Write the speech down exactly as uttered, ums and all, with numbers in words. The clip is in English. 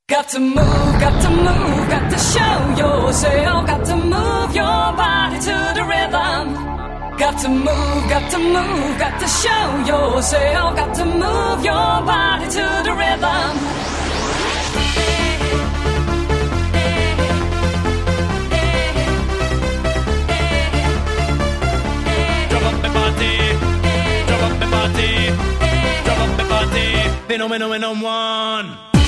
Got to move, got to move, got to show yourself. Got to move your body to the rhythm. Got to move, got to move, got to show yourself. Got to move your body to the rhythm. Drop up my body, drop up my body, drop up my body. Phenomenon one.